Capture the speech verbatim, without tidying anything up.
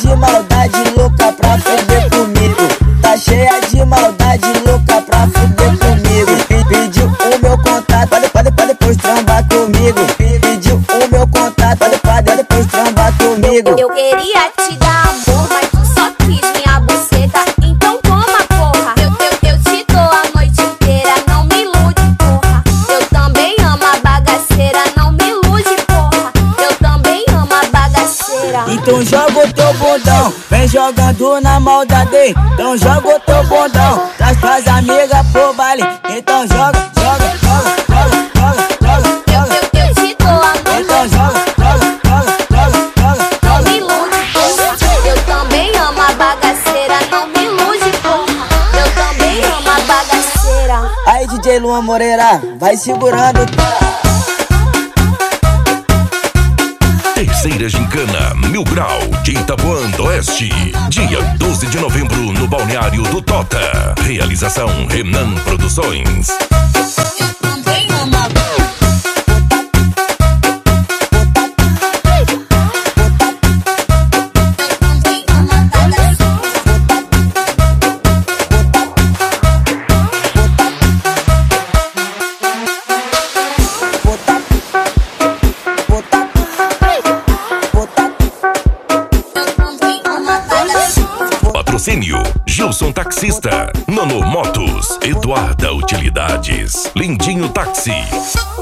de maldade, louca pra fuder comigo. Tá cheia de maldade, louca pra fuder comigo. Pediu o meu contato, pode, pode, pode depois trombar comigo. Pediu o meu contato, pode, pode depois trombar comigo. Eu queria te dar amor, mas tu só quis minha buceta. Então toma, porra. Eu, eu, eu te dou a noite inteira, não me ilude, porra. Eu também amo a bagaceira, não me ilude, porra. Eu também amo a bagaceira. Então joga o teu bundão, vem jogando na maldade. Então joga o teu bundão, traz tuas amigas pro baile. Então joga, joga, joga, joga, joga, joga. Eu, eu, eu te dou a noite. Então joga, joga, joga, joga, joga. Não me ilude, porra. Eu também amo a bagaceira, não me ilude, porra. Eu também amo a bagaceira. Aí D J Luan Moreira, vai segurando. Terceira Gincana Mil Grau de Itapuã do Oeste, dia doze de novembro no Balneário do Tota. Realização Renan Produções. Eu também amo a Patrocínio Gilson Taxista, Nono Motos, Eduarda Utilidades, Lindinho Táxi.